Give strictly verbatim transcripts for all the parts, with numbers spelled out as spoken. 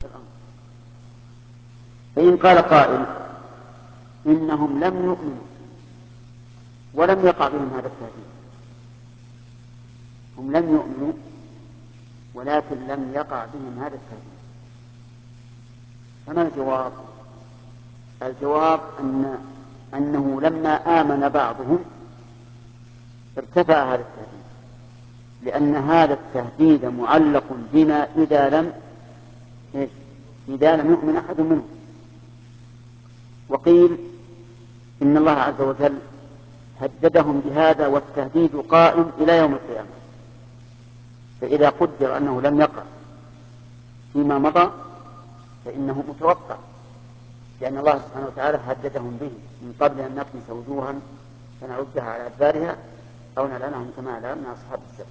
الأمر. فإن قال قائل إنهم لم يؤمنوا ولم يقع بهم هذا التهديد، هم لم يؤمنوا ولكن لم يقع بهم هذا التهديد، فما الجواب؟ الجواب أن أنه لما آمن بعضهم ارتفع هذا التهديد، لأن هذا التهديد معلق بما إذا لم إذا لم يؤمن أحد منهم. وقيل إن الله عز وجل هددهم بهذا والتهديد قائم إلى يوم القيامة، فإذا قدر أنه لم يقع فيما مضى فإنه متوقع، لأن الله سبحانه وتعالى هددهم به من قبل أن نطمس وجوها فنعدها على أدبارها أو نلعنهم كما لعنا أصحاب السبت.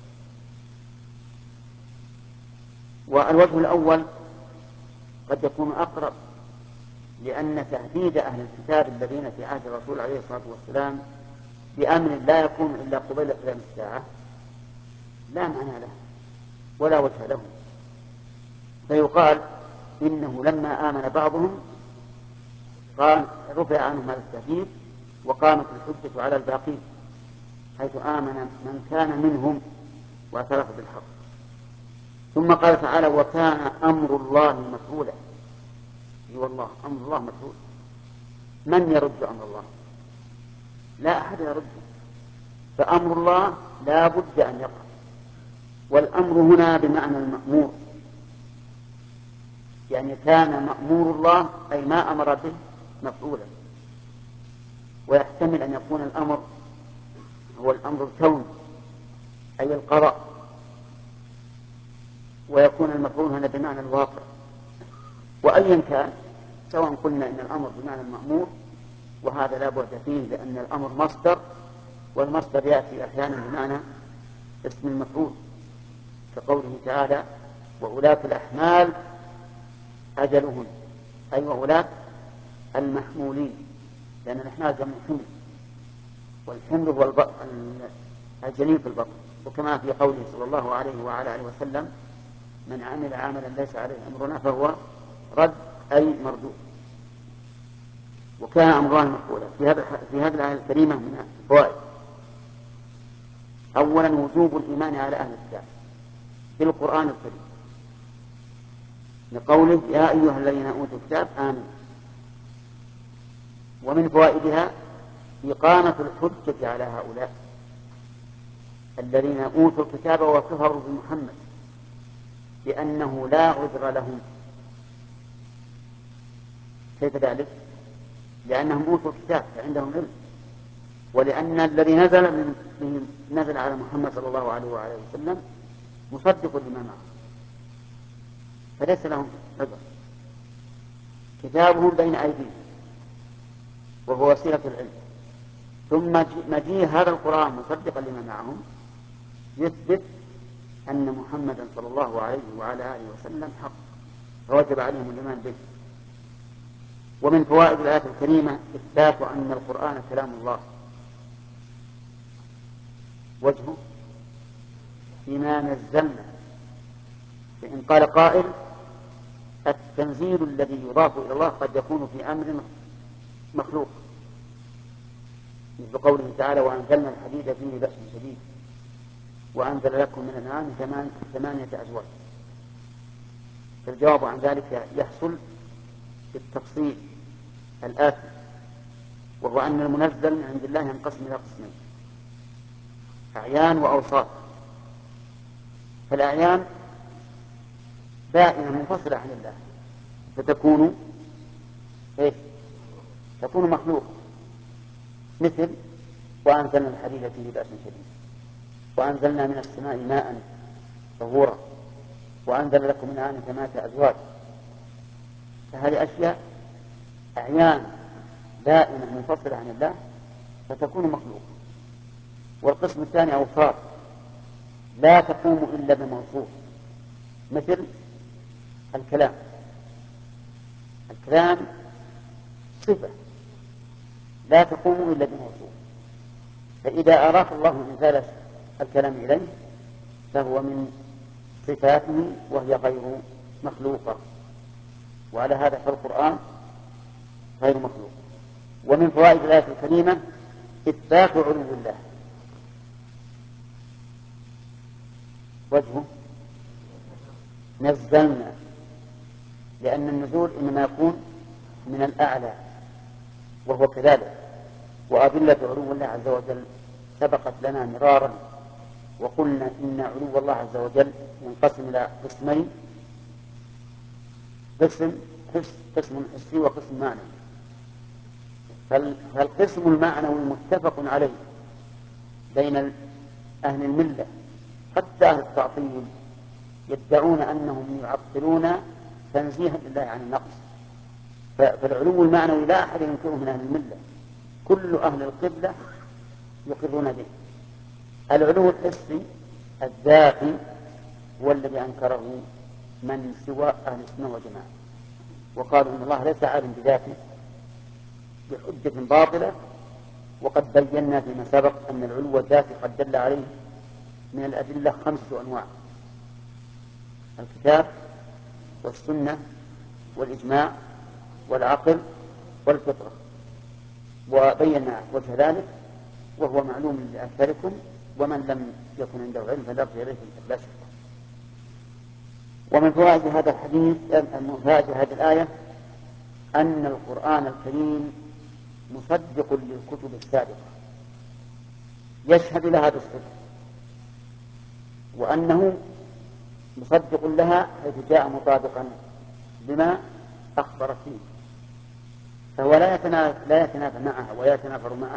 والوجه الأول قد يكون أقرب، لأن تهديد أهل الكتاب الذين في عهد الرسول عليه الصلاة والسلام بأمر لا يكون إلا قبيل قيام الساعة لا معنى له ولا وجه له، فيقال إنه لما آمن بعضهم قال رفع عنهم هذا التهديد وقامت الحجة على الباقين، حيث آمن من كان منهم واعترف بالحق. ثم قال تعالى وكان أمر الله مفعولا. اي والله أمر الله مفعول، من يرد أمر الله؟ لا أحد يرده، فأمر الله لا بد أن يقع. والأمر هنا بمعنى المأمور، يعني كان مأمور الله أي ما أمر به مفعولا. ويحتمل أن يكون الأمر هو الأمر الكوني أي القضاء، ويكون المفعول هنا بمعنى الواقع. وأيا كان سواء قلنا إن الأمر بمعنى المأمور، وهذا لا بعد فيه لأن الأمر مصدر، والمصدر يأتي أحيانا بمعنى اسم المفعول، كقوله تعالى وأولاة الأحمال أجلهن، أي وأولاة المحمولين، لأن الأحمال جمع حمل، والحمل هو الجنين في البطن. وكما في قوله صلى الله عليه وعلى آله وسلم من عمل عملا ليس عليه أمرنا فهو رد أي مردود. وكان أمر الله مفعولا. في هذا في هذه الآية الكريمة من الفوائد: أولا وجوب الإيمان على أهل الكتاب في القرآن الكريم، لقوله يا أيها الذين أوتوا الكتاب آمنوا. ومن فوائدها إقامة الحجة على هؤلاء الذين أوتوا الكتاب وكفروا بمحمد، لأنه لا عذر لهم. كيف ذلك؟ لأنهم أوتوا الكتاب فعندهم علم، ولأن الذي نزل من نزل على محمد صلى الله عليه وعلى وسلم مصدق لما معه، فليس لهم عذر. كتابهم بين أيديهم وهو وسيلة العلم، ثم مجيء هذا القرآن مصدقا لما معهم يثبت أن محمدا صلى الله عليه وعلى آله وسلم حق، فوجب عليهم الإيمان به. ومن فوائد الآية الكريمة إثبات أن القرآن كلام الله. وجهه بما نزلنا، فإن قال قائل التنزيل الذي يضاف إلى الله قد يكون في أمر مخلوق، مثل قوله تعالى وأنزلنا الحديد فيه بأس شديد وأنزل لكم من الأنعام ثمانية أزواج. فالجواب عن ذلك يحصل بالتفصيل الآتي، وهو أن المنزل من عند الله ينقسم إلى قسمين: أعيان وأوصاف. فالأعيان بائنة منفصلة عن الله فتكون إيه؟ تكون مخلوق، مثل وأنزلنا الحديد فيه بأس شديد وأنزلنا من السماء ماء طهورا وأنزل لكم من الأنعام ثمانية أزواج. فهذه أشياء أعيان دائمة منفصلة عن الله فتكون مخلوقة. والقسم الثاني أوصاف لا تقوم إلا بموصوف، مثل الكلام. الكلام صفة لا تقوم إلا بموصوف، فإذا أراك الله إنزال الكلام إليه فهو من صفاته وهي غير مخلوقة. وعلى هذا فالقرآن غير مخلوق. ومن فوائد الآية الكريمة إثبات علو الله. وجهه نزلنا، لأن النزول إنما يكون من الأعلى وهو كذلك. وأدلة علو الله عز وجل سبقت لنا مرارا، وقلنا إن علو الله عز وجل ينقسم إلى قسمين: قسم قسم حسي وقسم معنوي. فالقسم المعنوي متفق عليه بين أهل الملة، حتى أهل التعطيل يدعون أنهم يعطلون تنزيها لله عن النقص. فالعلو المعنوي لا أحد ينكره من أهل الملة، كل أهل القبلة يقرون به. العلو الحسي الذاتي هو الذي أنكره من سوى أهل السنة والجماعة، وقالوا إن الله ليس عالم بذاته بحجة باطلة. وقد بينا فيما سبق أن العلو الذاتي قد دل عليه من الأدلة خمسة أنواع: الكتاب والسنة والإجماع والعقل والفطرة. وبينا وجه ذلك وهو معلوم لأكثركم، ومن لم يكن عنده علم فليرجع إليه لا شك. ومن فوائد هذا الحديث من فوائد هذه الآية أن القرآن الكريم مصدق للكتب السابقة، يشهد لها بالصدق، وأنه مصدق لها حيث جاء مطابقا لما أخبر فيه، فهو لا يتنافى, لا يتنافى معها ولا يتنافر معها.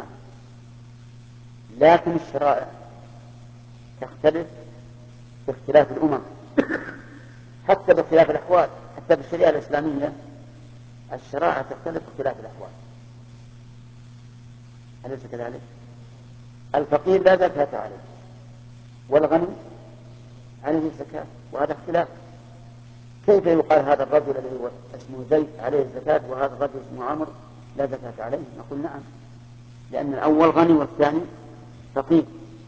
لكن الشرائع تختلف باختلاف الأمم، حتى باختلاف الأحوال. حتى بالشريعة الإسلامية الشرائع تختلف باختلاف الأحوال، أليس كذلك؟ الفقير لا زكاة عليه، والغني عليه الزكاة، وهذا اختلاف. كيف يقال هذا الرجل الذي هو اسمه زيد عليه الزكاة وهذا الرجل اسمه عمرو لا زكاة عليه؟ نقول نعم، لأن الأول غني والثاني فقير.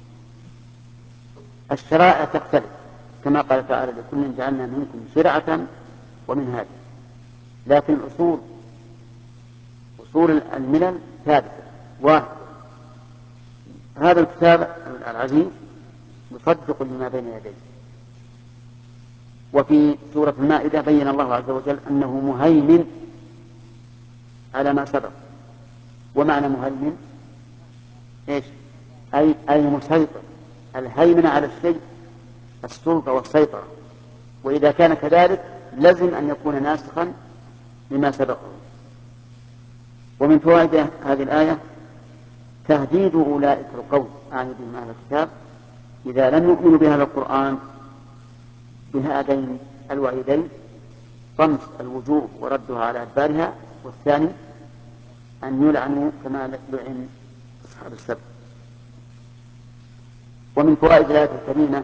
الشرائع تختلف كما قال تعالى: لكل جعلنا منكم شرعة ومنهاجا. لكن الأصول أصول الملل ثابتة واحد. هذا الكتاب العزيز مصدق لما بين يديه. وفي سورة المائدة بين الله عز وجل أنه مهيمن على ما سبق. ومعنى مهيمن إيش؟ أي, أي مسيطر. الهيمن على الشيء السلطة والسيطرة، وإذا كان كذلك لازم أن يكون ناسخا لما سبقه. ومن فوائد هذه الآية تهديد أولئك القوم، أعني بهم أهل الكتاب، إذا لم يؤمنوا بهذا القرآن بهذين الوعيدين: طمس الوجوه وردها على أدبارها، والثاني أن يلعنوا كما لعن أصحاب السبت. ومن فوائد الآية الكريمة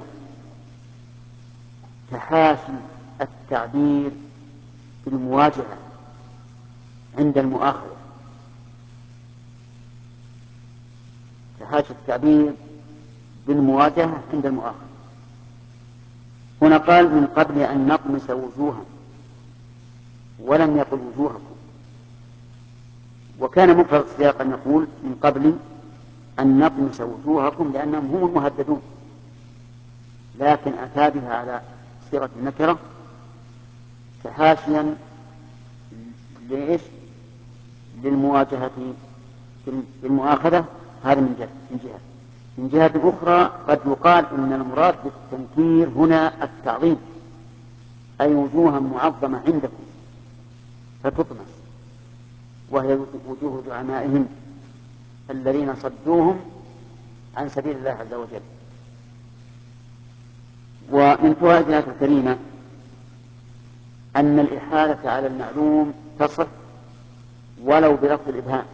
تحاشي التعبير بالمواجهة عند المؤاخذة. تحاشي التعبير بالمواجهة عند المؤاخذة. هنا قال: من قبل أن نطمس وجوها، ولم يقل وجوهكم. وكان مفرد السياق أن يقول: من قبل أن نطمس وجوهكم، لأنهم هم المهددون، لكن أتى بها على صيغة النكرة تحاشيا ليش؟ للمواجهة بالمؤاخذة. هذا من جهة من جهة من جهة أخرى قد يقال إن المراد بالتنكير هنا التعظيم، أي وجوها معظمة عندكم فتطمس، وهي وجوه زعمائهم الذين صدوهم عن سبيل الله عز وجل. ومن فوائد الآية الكريمة أن الإحالة على المعلوم تصح ولو بلفظ الإبهام.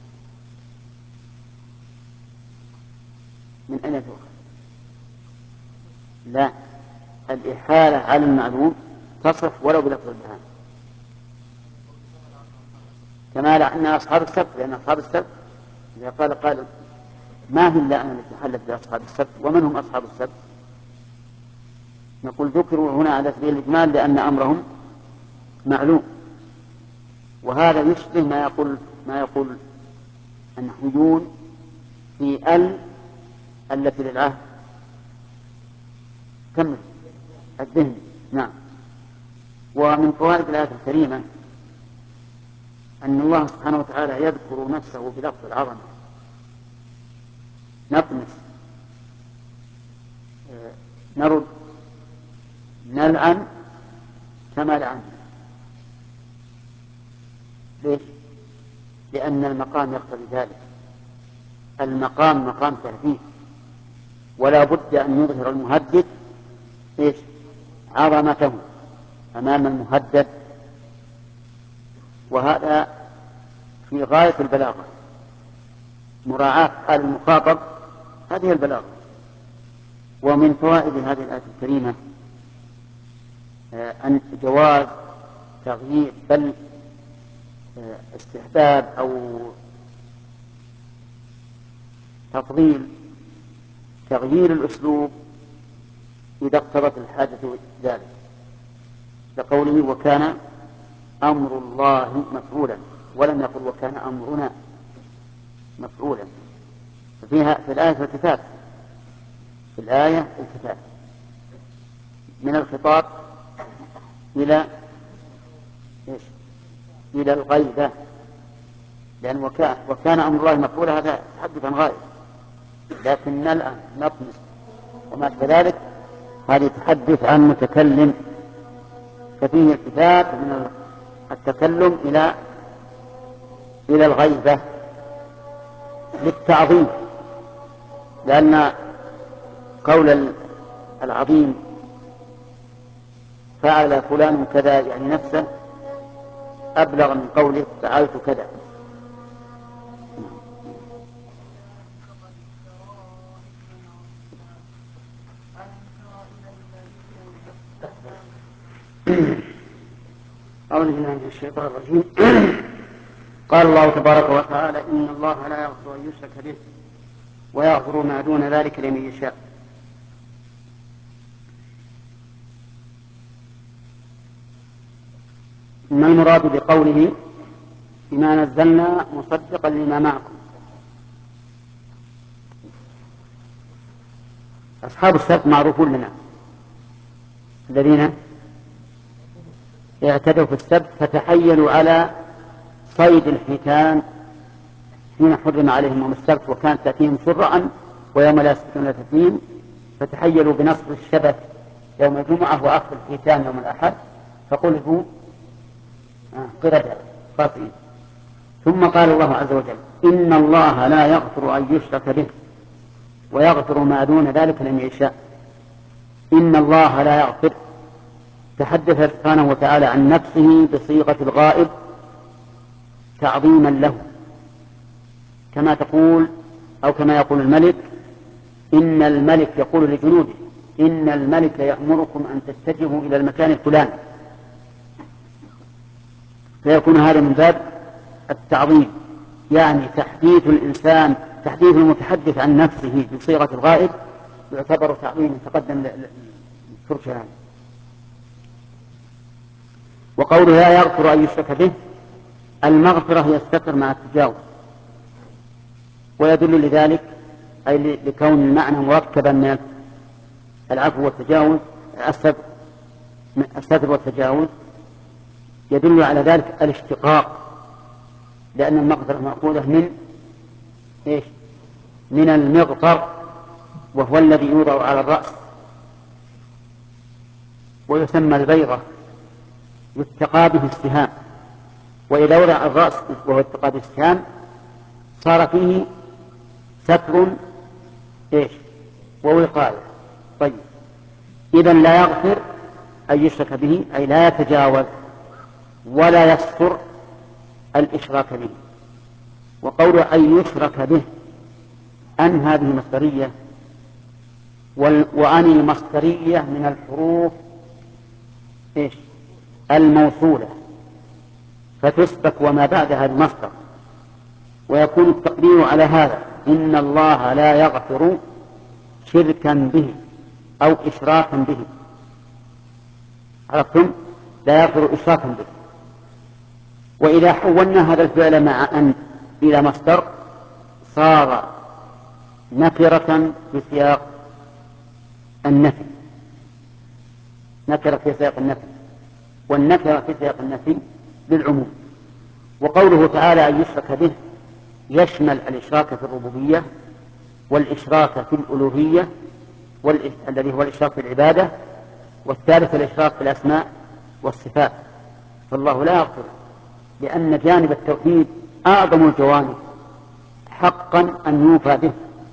من أين تؤخذ؟ لا، الإحالة على المعلوم تصح ولو بلفظ الإبهام، كما لأن أصحاب السبت، لأن أصحاب السبت إذا قال قائل: ما هي إلا أن التي حلت بأصحاب السبت؟ ومن هم أصحاب السبت؟ نقول: ذكروا هنا على سبيل الإجمال لأن أمرهم معلوم، وهذا يشبه ما يقول ما يقول النحويون في ال التي للعهد كمل الذهن. نعم. ومن فوائد الآية الكريمة أن الله سبحانه وتعالى يذكر نفسه بلفظ العظمة. نطمس، نرد، نلعن كما لعننا. ليش؟ لأن المقام يقتضي ذلك. المقام مقام تهديد، ولا بد أن يظهر المهدد إيش؟ عظمته أمام المهدد، وهذا في غاية البلاغة. مراعاة حال المخاطب هذه البلاغة. ومن فوائد هذه الآية الكريمة أن جواز تغيير بل استحباب أو تفضيل تغيير الأسلوب إذا اقتضت الحاجة ذلك، لقوله وكان أمر الله مفعولا، ولم يقل وكان أمرنا مفعولا. ففيها في الآية التفات في الآية التفات من الخطاب إلى إيش؟ إلى الغيبة، لأن وكان, وكان أمر الله مفعولا هذا تحدث عن غائب، لكن الآن نطمس وما كذلك هذه تحدث عن متكلم، ففيه التفات من التكلم إلى إلى الغيبة للتعظيم، لأن قول العظيم فعل فلان كذا يعني نفسه أبلغ من قوله فعلت كذا. أعوذ بالله من الشيطان الرجيم. قال الله تبارك وتعالى إن الله لا يغفر أن يشرك به ويغفر ما دون ذلك لمن يشاء. ما المراد بقوله بما نزلنا مصدقا لما معكم؟ أصحاب السبت معروفون لنا، الذين اعتدوا في السبت فتحيلوا على صيد الحيتان حين حرم عليهم يوم السبت، وكانت تأتيهم سرعا ويوم لا يسبتون لا تأتيهم، فتحيلوا بنصب الشبت يوم الجمعة وأخذ الحيتان يوم الأحد، فقلبوا قردة خاطئين. ثم قال الله عز وجل إن الله لا يغفر أن يشرك به ويغفر ما دون ذلك لمن يشاء. إن الله لا يغفر، تحدث سبحانه وتعالى عن نفسه بصيغة الغائب تعظيما له، كما تقول أو كما يقول الملك إن الملك يقول لجنوده إن الملك يأمركم أن تتجهوا إلى المكان الفلاني، فيكون هذا من باب التعظيم، يعني تحديث الإنسان تحديث المتحدث عن نفسه بصيغة الغائب يعتبر تعظيم تقدم للفرشان. وقوله لا يغفر أن يشرك به، المغفرة هي الستر مع التجاوز، ويدل لذلك أي لكون المعنى مركبا من العفو والتجاوز الستر والتجاوز، يدل على ذلك الاشتقاق، لأن المغفرة مأخوذة من إيش؟ من المغفر، وهو الذي يوضع على الرأس ويسمى البيضة يتقى به السهام، وإذا وضع الرأس وهو اتقى به السهام صار فيه ستر إيش؟ ووقاية. طيب، إذن لا يغفر أن يشرك به أي لا يتجاوز ولا يستر الإشراك به. وقول أن يشرك به أن هذه مصدرية، وأن المصدرية من الحروف إيش؟ الموصولة، فتسبك وما بعدها المصدر، ويكون التقدير على هذا إن الله لا يغفر شركا به أو إشراكا به. عرفتم؟ لا يغفر إشراكا به. وإذا حولنا هذا الفعل مع أن إلى مصدر صار نكرة في سياق النفي، نكرة في سياق النفي، والنكرة في سياق النفي للعموم. وقوله تعالى أن يشرك به يشمل الإشراك في الربوبية والإشراك في الألوهية الذي هو الإشراك في العبادة، والثالث الإشراك في الأسماء والصفات. فالله لا يغفر، لأن جانب التوحيد أعظم الجوانب حقا أن يوفى به،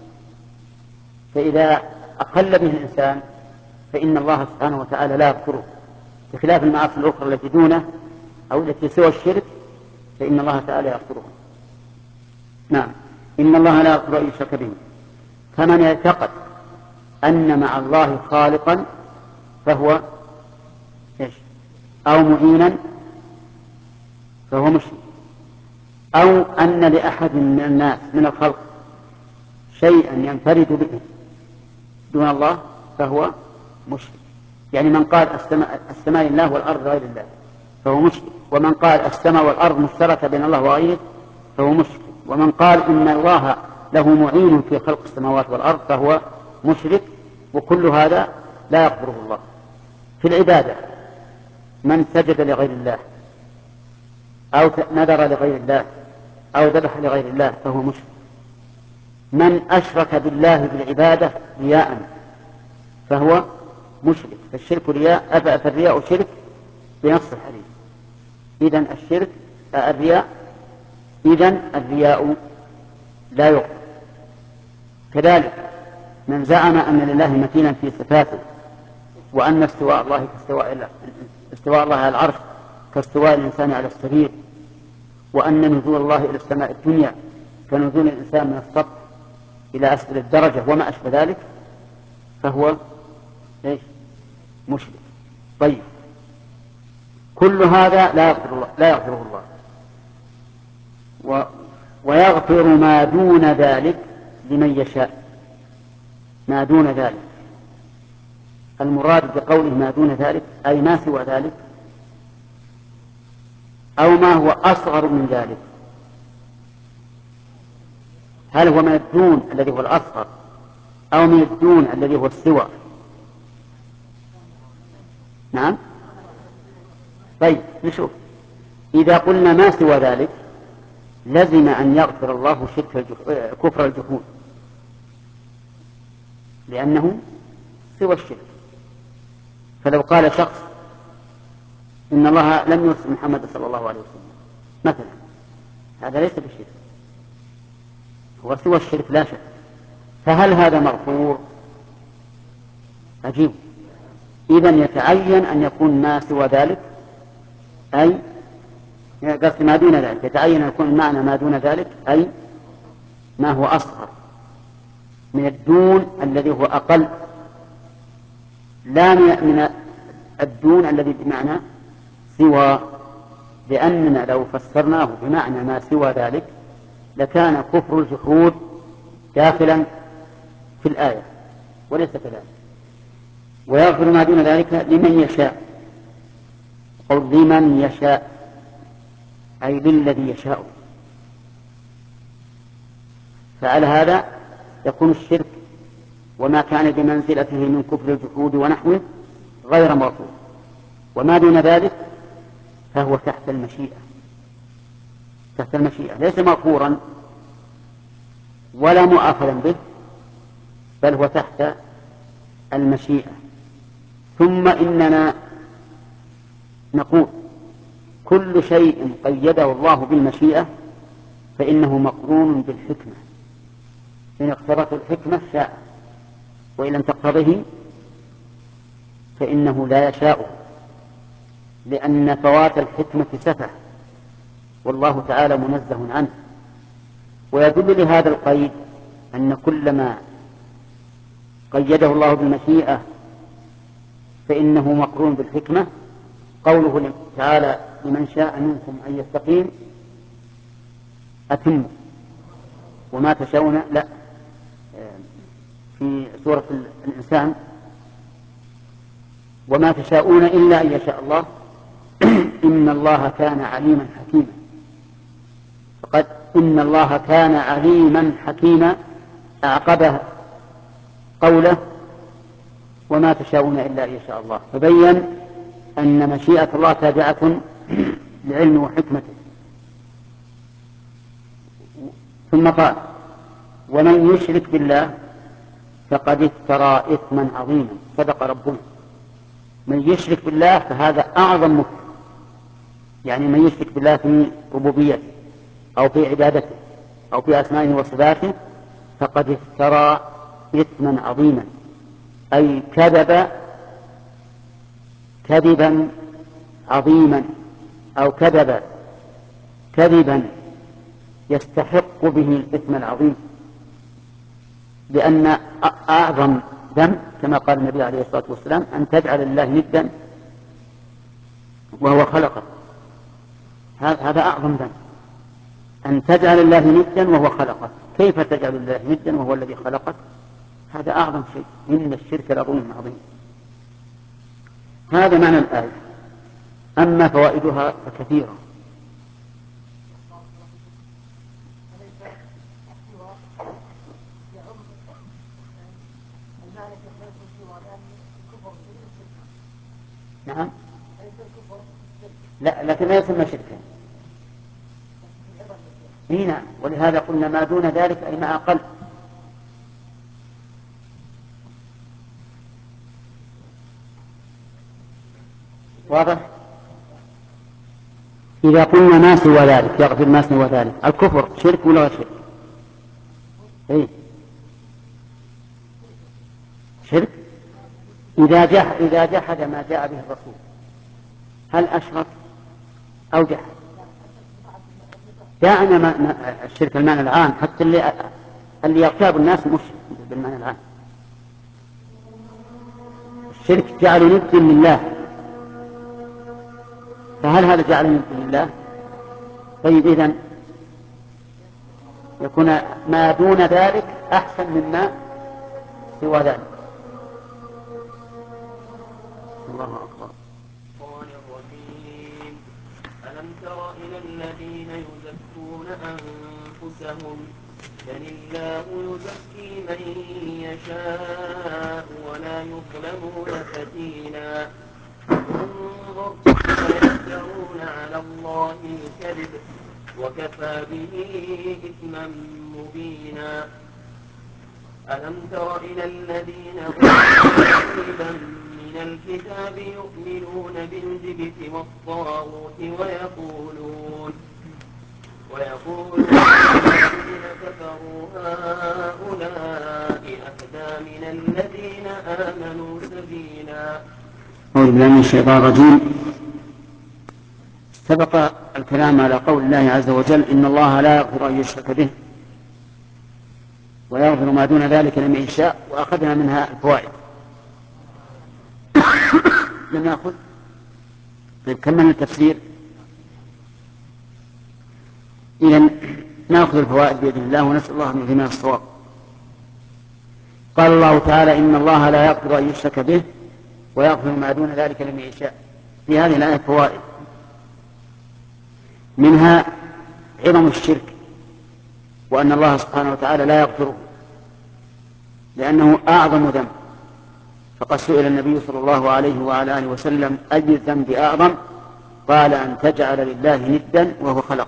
فإذا أقل به الإنسان فإن الله سبحانه وتعالى لا يغفره، بخلاف المعاصي الأخرى التي دونه أو التي سوى الشرك فإن الله تعالى يغفرها. نعم، إن الله لا يغفر أن يشرك به. فمن اعتقد أن مع الله خالقا فهو إيش؟ أو معينا فهو مشرك، أو أن لأحد من الناس من الخلق شيئا ينفرد به دون الله فهو مشرك. يعني من قال السماء, السماء لله والأرض غير الله فهو مشرك، ومن قال السماء والأرض مشتركة بين الله وغيره فهو مشرك، ومن قال إن الله له معين في خلق السماوات والأرض فهو مشرك. وكل هذا لا يغفره الله. في العبادة من سجد لغير الله أو نذر لغير الله أو ذبح لغير الله فهو مشرك. من أشرك بالله بالعبادة رياء فهو مشرك. فالشرك رياء، فالرياء شرك بنص الحديث. إذن الشرك الرياء إذن الرياء لا يغفر. كذلك من زعم أن لله مثيلا في صفاته، وأن استواء الله كاستواء استواء الله على العرش كاستواء الإنسان على السرير، وأن نزول الله إلى السماء الدنيا كنزول الإنسان من السطح إلى أسفل الدرجة وما أشبه ذلك فهو إيش؟ مشرك. طيب، كل هذا لا يغفر الله لا يغفره الله و... ويغفر ما دون ذلك لمن يشاء. ما دون ذلك، المراد بقوله ما دون ذلك أي ما سوى ذلك، أو ما هو أصغر من ذلك. هل هو من الدون الذي هو الأصغر أو من الدون الذي هو السوى؟ نعم. طيب نشوف. إذا قلنا ما سوى ذلك لزم أن يغفر الله شرك الجح... كفر الجحود، لأنه سوى الشرك. فلو قال شخص إن الله لم يرسل محمد صلى الله عليه وسلم مثلا، هذا ليس بشرك، هو سوى الشرك لا شك. فهل هذا مغفور؟ عجيب. إذن يتعين أن يكون ما سوى ذلك، أي قصد ما دون ذلك، يتعين أن يكون المعنى ما دون ذلك أي ما هو أصغر من الدون الذي هو أقل، لا من الدون الذي بمعنى سوى. لأننا لو فسرناه بمعنى ما سوى ذلك لكان كفر الجحود داخلا في الآية، وليس كذلك. ويغفر ما دون ذلك لمن يشاء. قول لمن يشاء أي للذي يشاء. فعلى هذا يكون الشرك وما كان بمنزلته من كفر الجحود ونحوه غير مغفور، وما دون ذلك فهو تحت المشيئة، تحت المشيئة، ليس مغفورا ولا مؤاخذا به، بل هو تحت المشيئة. ثم إننا نقول كل شيء قيده الله بالمشيئة فإنه مقرون بالحكمة، إن اقتضت الحكمة شاء، وإن لم تقتضه فإنه لا يشاء، لأن فوات الحكمة سفه والله تعالى منزه عنه. ويدل لهذا القيد أن كل ما قيده الله بالمشيئة فإنه مقرون بالحكمة. قوله تعالى لمن شاء منكم أن يستقيم أتم، وما تشاءون لا في سورة الإنسان وما تشاءون إلا أن يشاء الله إن الله كان عليما حكيما، فقد إن الله كان عليما حكيما أعقبه قوله وما تشاءون إلا إن شاء الله، فبين أن مشيئة الله تابعة لعلم وحكمته. ثم قال ومن يشرك بالله فقد افترى إثما عظيما. صدق ربنا، من يشرك بالله فهذا أعظم مكر، يعني من يشرك بالله في ربوبيته أو في عبادته أو في أسمائه وصفاته فقد افترى إثما عظيما، أي كذب كذبا عظيما أو كذب كذبا يستحق به الإثم العظيم، لأن أعظم ذنب كما قال النبي عليه الصلاة والسلام أن تجعل الله ندا وهو خلقك. هذا أعظم ذنب، أن تجعل الله ندا وهو خلقك. كيف تجعل الله ندا وهو الذي خلقك؟ هذا أعظم شيء، إن الشرك لظلم عظيم. هذا معنى الآية. أما فوائدها فكثيرة. نعم، لا لكن لا يسمى شركا. نعم، ولهذا قلنا ما دون ذلك أي ما أقل. واضح؟ إذا قلنا ما سوى ذلك يغفر ما سوى ذلك، الكفر شرك ولا شرك؟ إيه؟ شرك. إذا جحد إذا جحد ما جاء به الرسول هل أشرك أو جحد؟ دعنا ما الشرك المعنى العام، حتى اللي اللي يغتاب الناس مش بالمعنى العام. الشرك جعل ند لله، فهل هذا جعل ند لله؟ طيب إذن يكون ما دون ذلك أحسن مما سوى ذلك. الله أكبر. الشيطان الرجيم. ألم تر إلى الذين يزكون أنفسهم بل الله يزكي من يشاء ولا يظلمون فتيلا. انظر كيف يفترون على الله الكذب وكفى به إثما مبينا. ألم تر إلى الذين أوتوا نصيبا من الكتاب يؤمنون بالجبت والطاغوت ويقولون ويقولون الذين كفروا هؤلاء أهدى من الذين آمنوا سبيلا. أعوذ بالله من الشيطان الرجيم. سبق الكلام على قول الله عز وجل إن الله لا يغفر أن يشرك به ويغفر ما دون ذلك لمن يشاء، وأخذنا منها الفوائد. لنأخذ طيب كملنا التفسير. إذن نأخذ الفوائد بإذن الله ونسأل الله أن يلهمنا الصواب. قال الله تعالى إن الله لا يغفر أن يشرك به ويغفر ما دون ذلك لمن يشاء. في هذه الآية فوائد، منها عظم الشرك وأن الله سبحانه وتعالى لا يغفره لأنه أعظم ذنب. فقد سئل النبي صلى الله عليه وعلى آله وسلم أي الذنب أعظم؟ قال أن تجعل لله ندا وهو خلقك.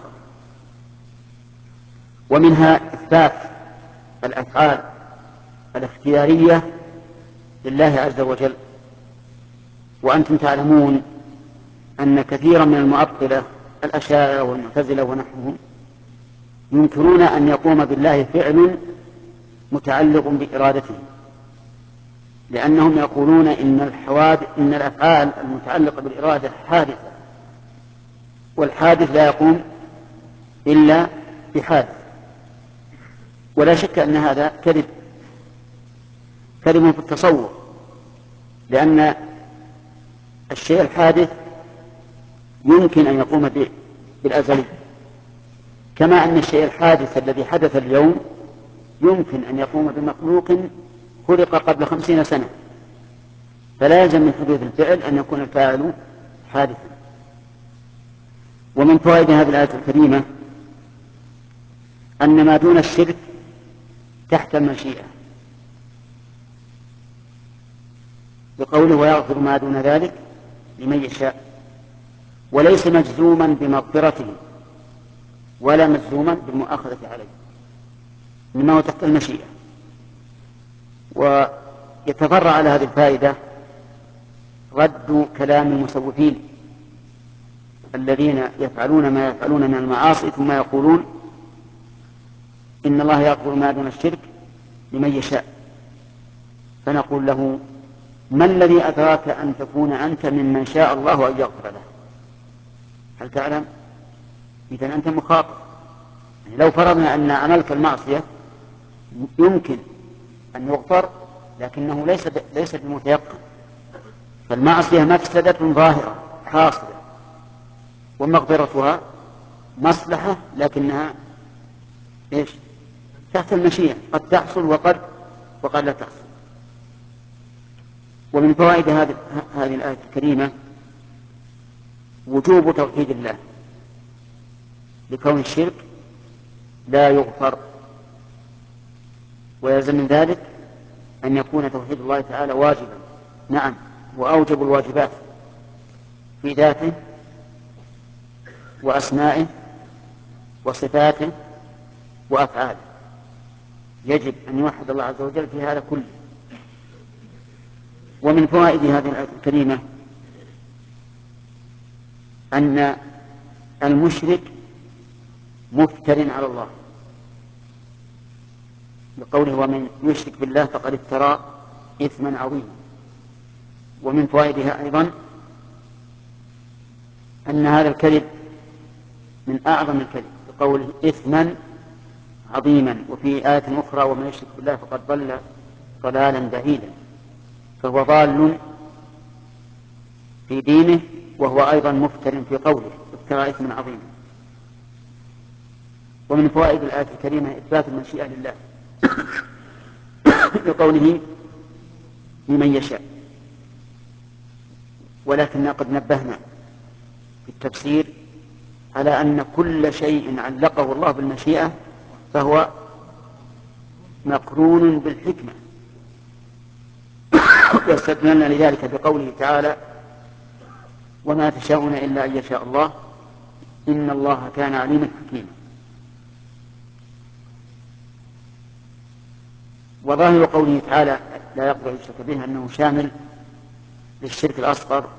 ومنها إثبات الأفعال الاختيارية لله عز وجل. وأنتم تعلمون أن كثيرا من المعطلة الأشاعرة والمعتزلة ونحوهم ينكرون أن يقوم بالله فعل متعلق بإرادته، لأنهم يقولون إن الحوادث إن الأفعال المتعلقة بالإرادة حادثة، والحادث لا يقوم إلا بحادث. ولا شك أن هذا كذب كذب في التصور، لأن الشيء الحادث يمكن أن يقوم بالأزلي، كما أن الشيء الحادث الذي حدث اليوم يمكن أن يقوم بمخلوق خلق قبل خمسين سنة. فلا يلزم من حدوث الفعل أن يكون الفاعل حادثا. ومن فوائد هذه الآية الكريمة أن ما دون الشرك تحت المشيئة، بقوله ويغفر ما دون ذلك لمن يشاء، وليس مجزوما بمغفرته ولا مجزوما بالمؤاخذة عليه، إنما هو تحت المشيئة. ويتفرع على هذه الفائدة رد كلام المسوفين الذين يفعلون ما يفعلون من المعاصي ثم يقولون إن الله يغفر ما دون الشرك لمن يشاء، فنقول له ما الذي أدراك أن تكون أنت ممن شاء الله أن يغفر له؟ هل تعلم؟ إذن أنت مخاطب. يعني لو فرضنا أن عملك المعصية يمكن أن يغفر لكنه ليس ليس بمتيقن، فالمعصية مفسدة ظاهرة حاصلة ومغفرتها مصلحة لكنها إيش؟ تحت المشيئة، قد تحصل وقد وقد لا تحصل. ومن فوائد هذه هذه الآية الكريمة وجوب توحيد الله لكون الشرك لا يغفر، ويلزم من ذلك أن يكون توحيد الله تعالى واجبا، نعم وأوجب الواجبات في ذاته وأسمائه وصفاته وأفعاله، يجب أن يوحد الله عز وجل في هذا كله. ومن فوائد هذه الآية الكريمة أن المشرك مفتر على الله، بقوله ومن يشرك بالله فقد افترى إثما عظيما. ومن فوائدها أيضا أن هذا الكذب من أعظم الكذب، بقوله إثما عظيما. وفي آية أخرى ومن يشرك بالله فقد ضل ضلالا بعيدا، فهو ضال في دينه وهو أيضا مفتر في قوله افترى إثما عظيما. ومن فوائد الآية الكريمة إثبات المشيئة لله بقوله لمن يشاء، ولكننا قد نبهنا في التفسير على أن كل شيء علقه الله بالمشيئة فهو مقرون بالحكمة، واستدللنا لذلك بقوله تعالى وما تشاءون إلا أن يشاء الله إن الله كان عليما حكيما. وظاهر قوله تعالى لا يقبل الشرك به أنه شامل للشرك الأصغر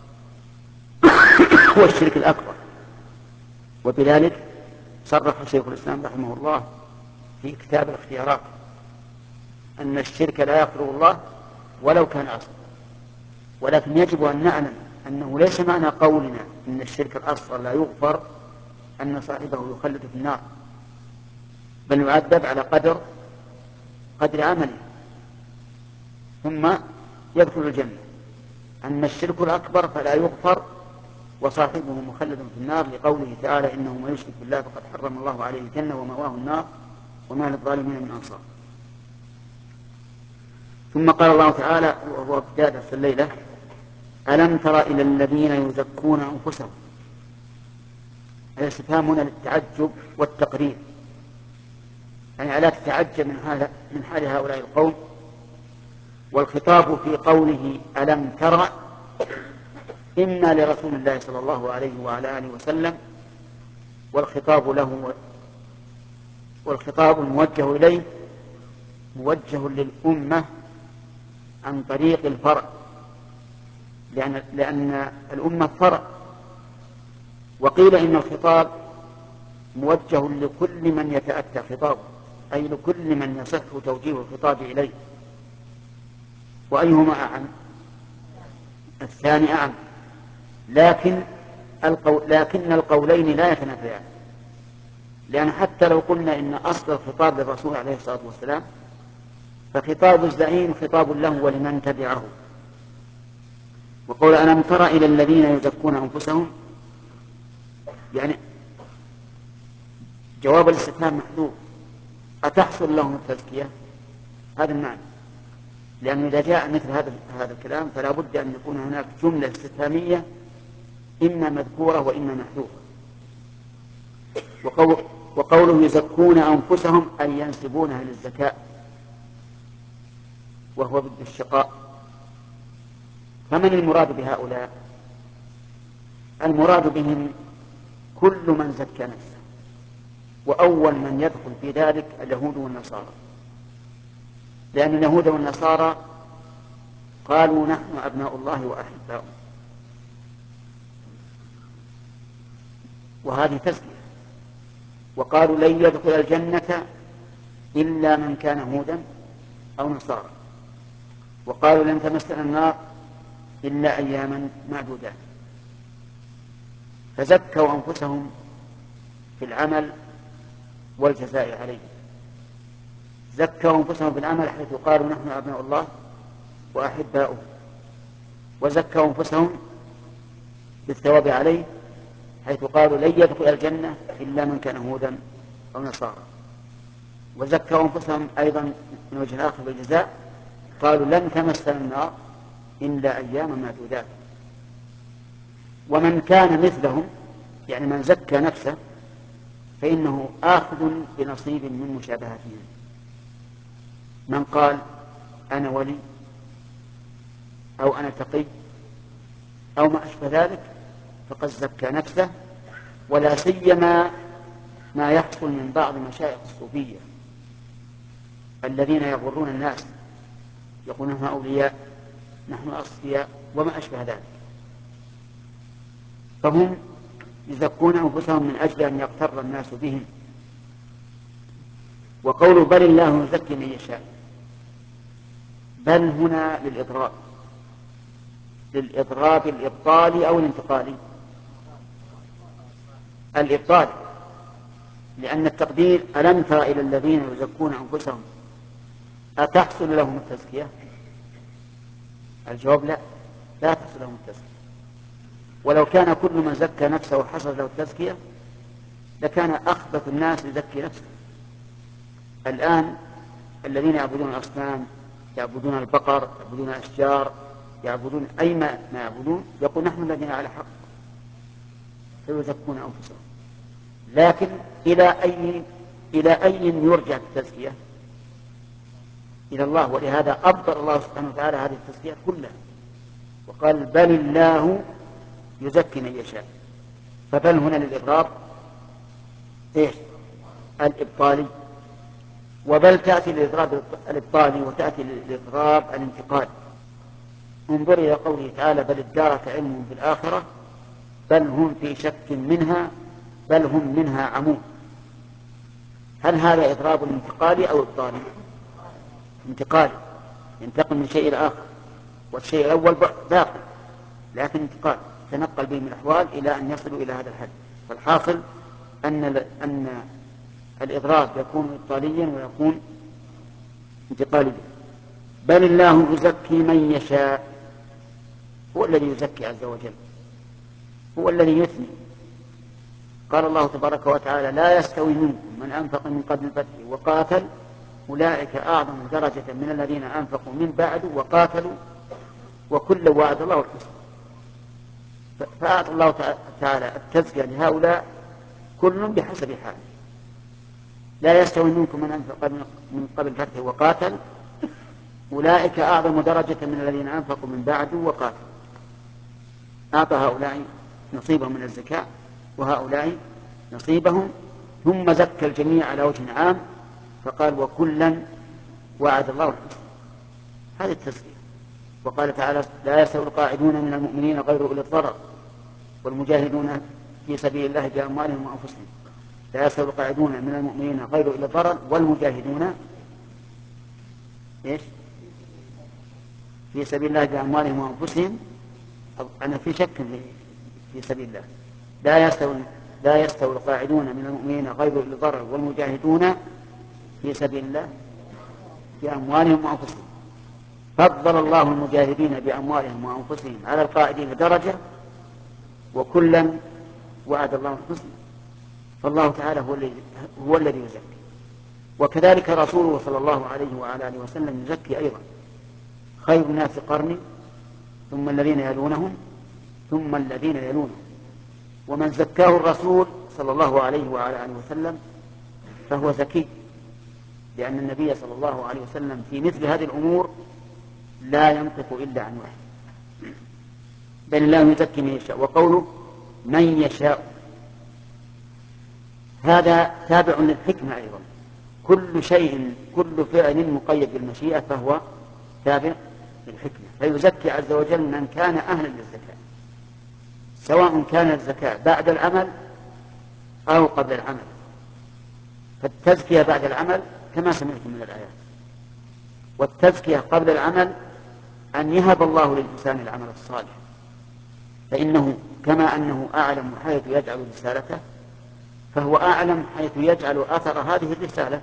والشرك الأكبر، وبذلك صرح شيخ الإسلام رحمه الله في كتاب الاختيارات أن الشرك لا يغفره الله ولو كان أصغر، ولكن يجب أن نعلم أنه ليس معنى قولنا أن الشرك الأصغر لا يغفر أن صاحبه يخلد في النار، بل يعذب على قدر قدر عمله ثم يدخل الجنة. أما الشرك الأكبر فلا يغفر وصاحبه مخلد في النار، لقوله تعالى إنه من يشرك بالله فقد حرم الله عليه الجنة ومأواه النار وما للظالمين من أنصار. ثم قال الله تعالى وهو ابتداء درس الليلة ألم تر إلى الذين يزكون أنفسهم، الاستفهام هنا للتعجب والتقرير، يعني ألا تتعجب من هذا من حال هؤلاء القوم. والخطاب في قوله ألم تر إما لرسول الله صلى الله عليه وعلى آله وسلم، والخطاب له والخطاب الموجه إليه موجه للأمة عن طريق الفرع، لأن, لأن الأمة فرع. وقيل إن الخطاب موجه لكل من يتأتى خطابه، أي لكل من يصح توجيه الخطاب إليه. وأيهما أعم؟ الثاني أعم، لكن القو... لكن القولين لا يتنافيان، لأن حتى لو قلنا إن أصل الخطاب للرسول عليه الصلاة والسلام فخطاب الزعيم خطاب له ولمن تبعه. وقول ألم تر إلى الذين يزكون أنفسهم، يعني جواب الاستفهام محذوف، أتحصل لهم التزكية؟ هذا المعنى، لأنه إذا جاء مثل هذا هذا الكلام فلا بد أن يكون هناك جملة استفهامية إما مذكورة وإما محذوفة. وقوله يزكون أنفسهم أي ينسبونها للزكاة، وهو ضد الشقاء. فمن المراد بهؤلاء؟ المراد بهم كل من زكى نفسه، وأول من يدخل في ذلك اليهود والنصارى، لأن اليهود والنصارى قالوا نحن أبناء الله وأحباؤه، وهذه تزكية، وقالوا لن يدخل الجنة إلا من كان هودا أو نصارى، وقالوا لن تمسنا النار إلا أياما معدودات. فزكوا أنفسهم في العمل والجزاء عليه. زكوا أنفسهم في العمل حيث قالوا نحن أبناء الله وأحباؤه، وزكوا أنفسهم بالثواب عليه حيث قالوا لن يدخل الجنة إلا من كان هودا أو نصارى. وزكوا أنفسهم أيضا من وجه آخر بالجزاء، قالوا لن تمسنا النار إلا أياما معدودات. ومن كان مثلهم يعني من زكى نفسه فإنه آخذ بنصيب من مشابهتهم. من قال أنا ولي أو أنا تقي أو ما أشبه ذلك فقد زكى نفسه، ولا سيما ما يحصل من بعض مشايخ الصوفية الذين يغرون الناس يقولون نحن أولياء نحن أصفياء وما أشبه ذلك، فهم يزكون أنفسهم من أجل أن يغتر الناس بهم. وقول بل الله يزكي من يشاء، بل هنا للإضراب، للإضراب الإبطالي أو الانتقالي. الإبطال، لأن التقدير ألم تر إلى الذين يزكون أنفسهم أتحصل لهم التزكية؟ الجواب لا، لا تحصل لهم التزكية. ولو كان كل من زكى نفسه وحصل له التزكية لكان أخبث الناس يزكي نفسه. الآن الذين يعبدون الأصنام، يعبدون البقر، يعبدون الأشجار، يعبدون أي ما يعبدون، يقول نحن الذين على حق فيزكون أنفسهم. لكن إلى أي إلى أي يرجع التزكية؟ إلى الله. ولهذا أبطل الله سبحانه وتعالى هذه التزكية كلها وقال بل الله يزكي من يشاء. فبل هنا للإضراب إيش؟ الإبطالي، وبل تأتي للإضراب الإبطالي وتأتي للإضراب الانتقال. انظر إلى قوله تعالى بل ادارك علمهم في الآخرة بل هم في شك منها بل هم منها عمون. هل هذا إضراب انتقالي أو إبطالي؟ انتقالي، ينتقل من شيء إلى آخر، والشيء الأول باقي لكن انتقال تنقل به من الأحوال إلى أن يصلوا إلى هذا الحد. فالحاصل أن أن الإضراب يكون إبطاليا ويكون انتقاليا. بل الله يزكي من يشاء، هو الذي يزكي عز وجل، هو الذي يثني. قال الله تبارك وتعالى لا يستوي منكم من أنفق من قبل الفتح وقاتل أولئك أعظم درجة من الذين أنفقوا من بعد وقاتلوا وكل وعد الله الحسنى. فأعطى الله تعالى التزكية لهؤلاء كل بحسب حاله. لا يستوي منكم من أنفق من قبل الفتح وقاتل أولئك أعظم درجة من الذين أنفقوا من بعد وقاتلوا. أعطى هؤلاء نصيبهم من الزكاة وهؤلاء نصيبهم، ثم زكى الجميع على وجه عام فقال وكلا وعد الله الحسنى. هذه التزكية. وقال تعالى لا يستوي القاعدون من المؤمنين غير أولي الضرر والمجاهدون في سبيل الله بأموالهم وأنفسهم. لا يستوي القاعدون من المؤمنين غير أولي الضرر والمجاهدون إيش؟ في سبيل الله بأموالهم وأنفسهم. أنا في شك في سبيل الله. لا يستوي لا يستوي القاعدون من المؤمنين غير أولي الضرر والمجاهدون في سبيل الله بأموالهم وأنفسهم. فضل الله المجاهدين بأموالهم وأنفسهم على القاعدين درجة وكلا وعد الله الحسنى. فالله تعالى هو الذي هو الذي يزكي، وكذلك رسوله صلى الله عليه وعلى آله وسلم يزكي أيضا. خير الناس قرني ثم الذين يلونهم ثم الذين يلونهم. ومن زكاه الرسول صلى الله عليه وعلى آله وسلم فهو زكي، لأن النبي صلى الله عليه وسلم في مثل هذه الأمور لا ينطق إلا عن وحي، بل الله يزكي من يشاء. وقوله من يشاء هذا تابع للحكمة أيضا، كل شيء كل فعل مقيد بالمشيئة فهو تابع للحكمة، فيزكي عز وجل من كان أهلا للزكاة، سواء كان الزكاة بعد العمل أو قبل العمل. فالتزكية بعد العمل كما سمعتم من الآيات، والتزكية قبل العمل أن يهب الله للإنسان العمل الصالح، فإنه كما أنه أعلم حيث يجعل رسالته فهو أعلم حيث يجعل أثر هذه الرسالة،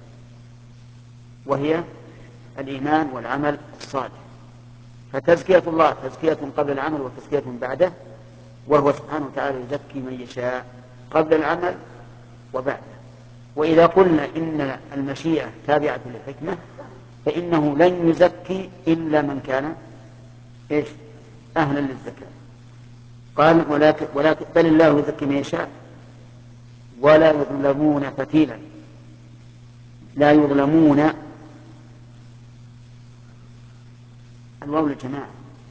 وهي الإيمان والعمل الصالح. فتزكية الله تزكية قبل العمل وتزكية بعده، وهو سبحانه وتعالى يزكي من يشاء قبل العمل وبعده. وإذا قلنا إن المشيئة تابعة للحكمة فإنه لن يزكي إلا من كان إيش؟ أهلا للزكاة. قال ولكن, ولكن بل الله يزكي من يشاء ولا يظلمون فتيلا. لا يظلمون الواو للجماعة،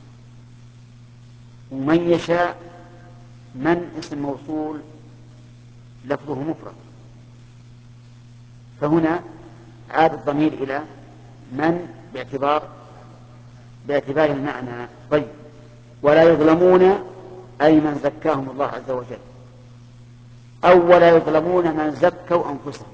ومن يشاء من اسم موصول لفظه مفرد، فهنا عاد الضمير إلى من باعتبار باعتبار المعنى. طيب ولا يظلمون أي من زكاهم الله عز وجل، أو ولا يظلمون من زكوا أنفسهم،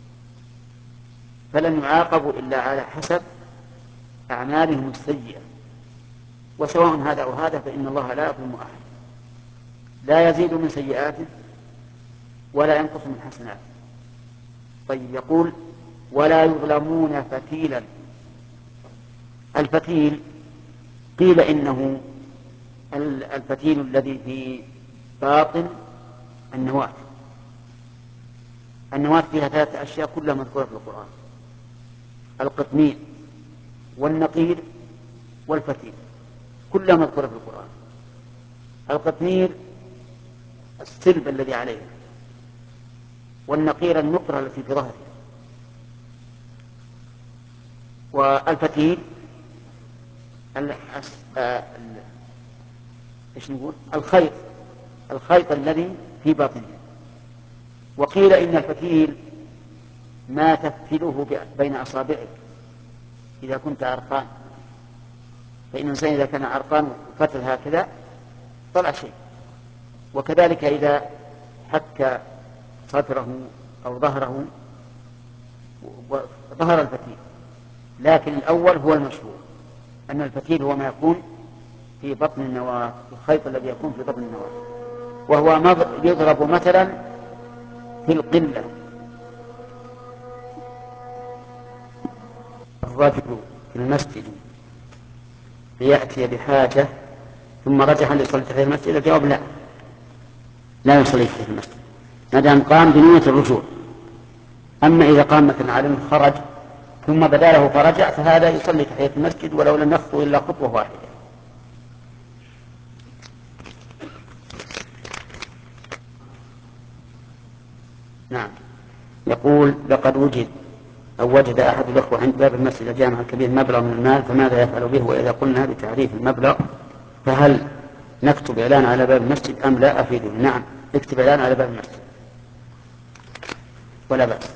فلن يعاقبوا إلا على حسب أعمالهم السيئة، وسواء هذا أو هذا فإن الله لا يظلم أحد، لا يزيد من سيئاته ولا ينقص من حسناته. طيب يقول ولا يظلمون فتيلا. الفتيل قيل إنه الفتيل الذي في باطن النواة. النواة فيها ثلاثة أشياء كلها مذكورة في القرآن: القطمير والنقير والفتيل، كلها مذكورة في القرآن. القطمير السلب الذي عليه، والنقير النقرة التي في ظهره، والفتيل ايش نقول الخيط الخيط الذي في باطنه. وقيل إن الفتيل ما تفتله بين أصابعك إذا كنت عرقان، فإن الإنسان إذا كان عرقان وفتل هكذا طلع شيء، وكذلك إذا حك صدره أو ظهره ظهر الفتيل. لكن الأول هو المشهور، أن الفتيل هو ما يكون في بطن النواة، الخيط الذي يكون في بطن النواة، وهو يضرب مثلا في القلة. الرجل في المسجد ليأتي بحاجة ثم رجع هل يصلي في المسجد؟ الجواب لا، لا يصلي في المسجد ما دام قام بنية الرجوع. أما إذا قام مثلا على خرج ثم بدا له فرجع فهذا يصلي تحية المسجد ولو لم يخطو إلا خطوة واحدة. نعم. يقول لقد وجد أو وجد أحد الأخوة عند باب المسجد الجامع الكبير مبلغ من المال، فماذا يفعل به؟ وإذا قلنا بتعريف المبلغ فهل نكتب إعلان على باب المسجد أم لا؟ أفيده. نعم، اكتب إعلان على باب المسجد ولا بأس.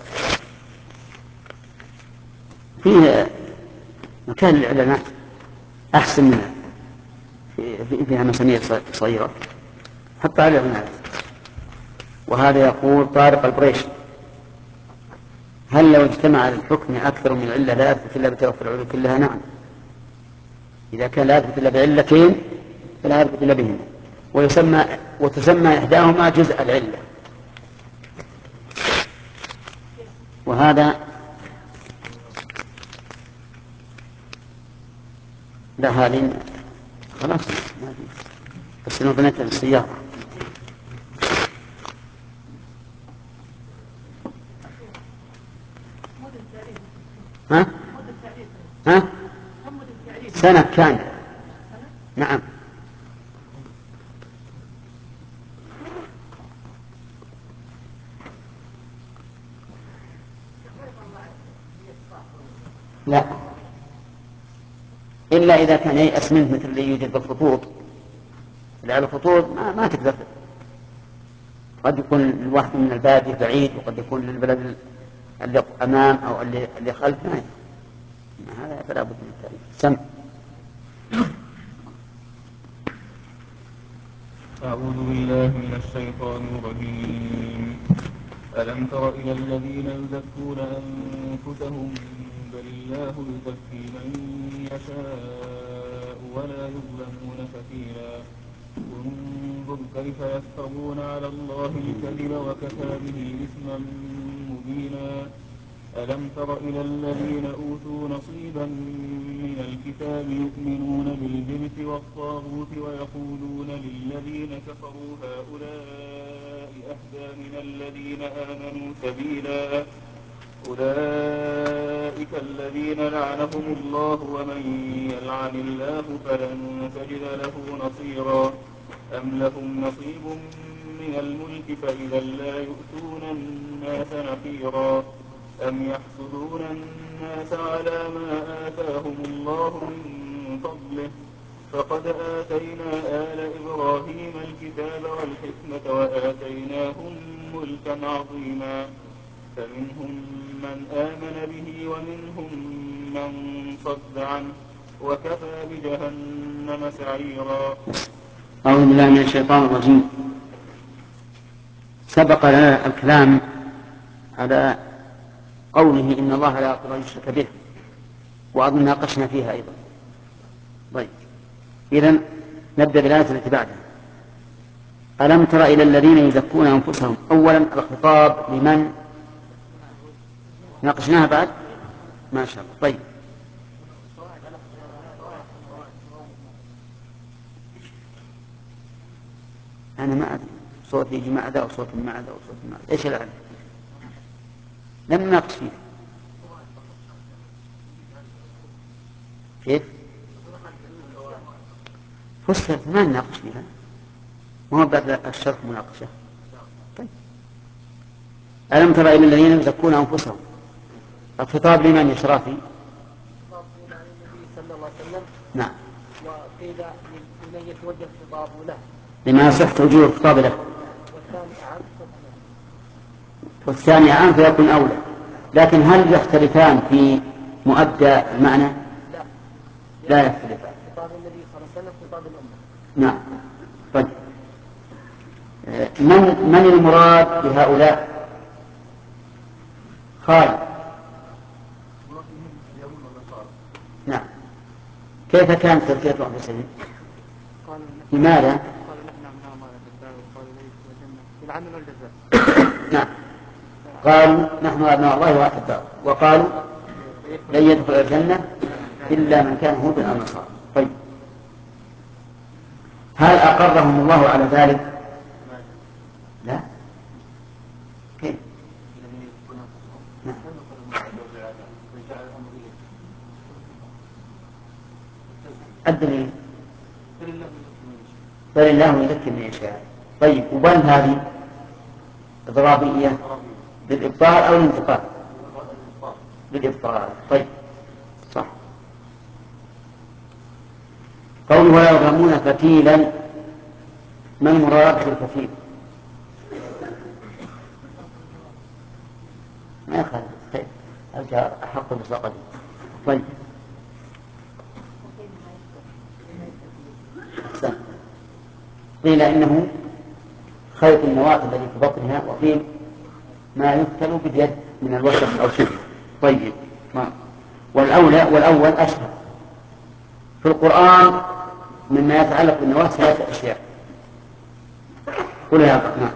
فيه مكان الإعلانات أحسن منها، فيها مسامير صغيرة حط على الإعلانات. وهذا يقول طارق البريشي: هل لو اجتمع الحكم أكثر من علة لا يثبت إلا بتوفر العلو كلها؟ نعم، إذا كان لا يثبت إلا بعلتين فلا يثبت إلا بهما، ويسمى وتسمى إحداهما جزء العلة. وهذا لا هذه خلاص بس لو بنيت السيارة. ها؟ ها؟ سنة كاملة. نعم. لا، إلا إذا كان ييأس منه مثل اللي يوجد بالخطوط، لأن الخطوط ما, ما تقدر، قد يكون الواحد من البادية بعيد، وقد يكون للبلد اللي أمام أو اللي, اللي خلف، ما هذا فلا بد من التعريف. سمع. أعوذ بالله من الشيطان الرجيم. ألم تر إلى الذين يزكون أنفسهم بل الله يزكي من يشاء ولا يظلمون فتيلا انظر كيف يفترون على الله الكذب وكفى به إثما مبينا. ألم تر إلى الذين أوتوا نصيبا من الكتاب يؤمنون بالجبت والطاغوت ويقولون للذين كفروا هؤلاء أهدى من الذين آمنوا سبيلا. أولئك الذين لعنهم الله ومن يلعن الله فلن تجد له نصيرا. أم لهم نصيب من الملك فإذا لا يؤتون الناس نقيرا. أم يحسدون الناس على ما آتاهم الله من فضله فقد آتينا آل إبراهيم الكتاب والحكمة وآتيناهم ملكا عظيما. فمنهم من آمن به ومنهم من صد عنه وكفى بجهنم سعيرا. أعوذ بالله من الشيطان الرجيم. سبق لنا الكلام على قوله إن الله لا يغفر أن يشرك به، وأظن ناقشنا فيها أيضا. طيب، إذن نبدأ بالآية التي بعدها. ألم تر إلى الذين يزكون أنفسهم. أولا الخطاب لمن؟ ناقشناها بعد ما شاء الله. طيب، أنا ما أدري صوت يجي مع ذا وصوت مع ذا وصوت مع ذا، إيش العلم؟ لم نناقش فيه. كيف؟ فسرت ما نناقش فيها، ما هو بعد الشرح مناقشة. طيب. ألم تر إلى الذين يزكون أنفسهم. الخطاب لمن يا شرافي؟ خطاب للنبي صلى الله عليه وسلم. نعم. وقيل لمن يتوجه الخطاب له. لما يصح توجيه الخطاب له. والثاني أعم. والثاني عام فيكون أولى. لكن هل يختلفان في مؤدى المعنى؟ لا. لا يختلفان. خطاب النبي صلى الله عليه وسلم خطاب الأمة. نعم. طيب. من من المراد بهؤلاء؟ خالد. نعم. كيف كانت تركية أنفسهم؟ لماذا؟ قالوا نحن نعمل ما نتبع وقالوا ليس الجنة بالعمل والجزاء. نعم. قالوا نحن أبناء الله وأحباؤه، وقالوا لن يدخل الجنة إلا من كان هودا أو نصارى. طيب، هل أقرهم الله على ذلك؟ لا. كيف؟ نعم. الدليل بل الله يذكر من يشاء. طيب، وبل هذه إضرابية بالإبطال أو الانتقال؟ بالإبطال. طيب، صح. قوله ولا يظلمون فتيلا، ما المراد بالفتيل؟ ما يخالف. طيب، أرجع أحق بساقته. طيب، قيل إنه خيط النواة الذي في بطنها، وقيل ما يقتل باليد من الوسط أو شبه. طيب، والأولى والأول أشهر في القرآن مما يتعلق بالنواة ثلاثة أشياء. قل يا نعم.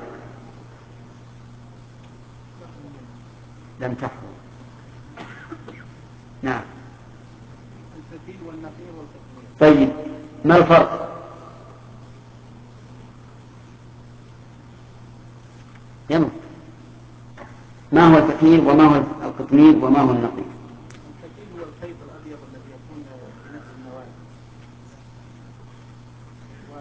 لم تحرم. نعم. الفتيل والنقير والتكبير. طيب، ما الفرق؟ يلا، ما هو الفتيل وما هو القطمير وما هو النقير؟ الفتيل هو الخيط الأبيض الذي يكون في نفس النواة، و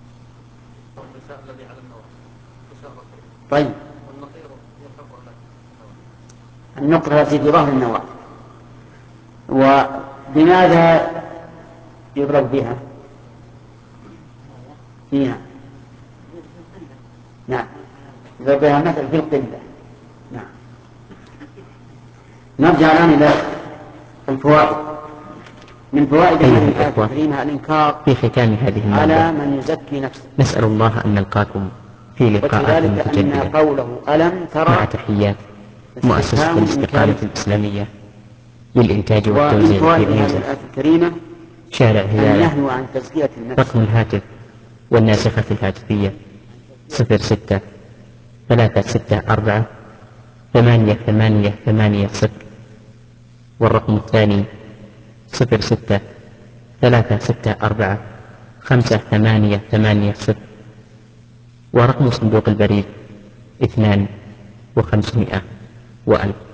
والنساء الذي على النواة. طيب. والنقير يرفع له. النقطة التي في ظهر النواة. وبماذا يضرب بها؟ فيها نعم يضرب بها مثل في القلة. نعم. نرجع الآن إلى الفوائد. من فوائد هذه الآية الكريمة الإنكار في ختام هذه المادة على من يزكي نفسه. نسأل الله أن نلقاكم في لقاءات وكذلك أن متجددة قوله ألم ترى مع تحيات مؤسسة الاستقامة الإسلامية للإنتاج ومن والتوزيع فوائد في هذه عنيزة الآية الكريمة شارع هلالة. النهي عن تزكية النفس. رقم الهاتف والناسخة الهاتفية صفر ستة ثلاثة ستة أربعة ثمانية ثمانية ثمانية صفر، والرقم الثاني صفر ستة ثلاثة ستة أربعة خمسة ثمانية ثمانية صفر، ورقم صندوق البريد اثنان وخمسمائة وألف.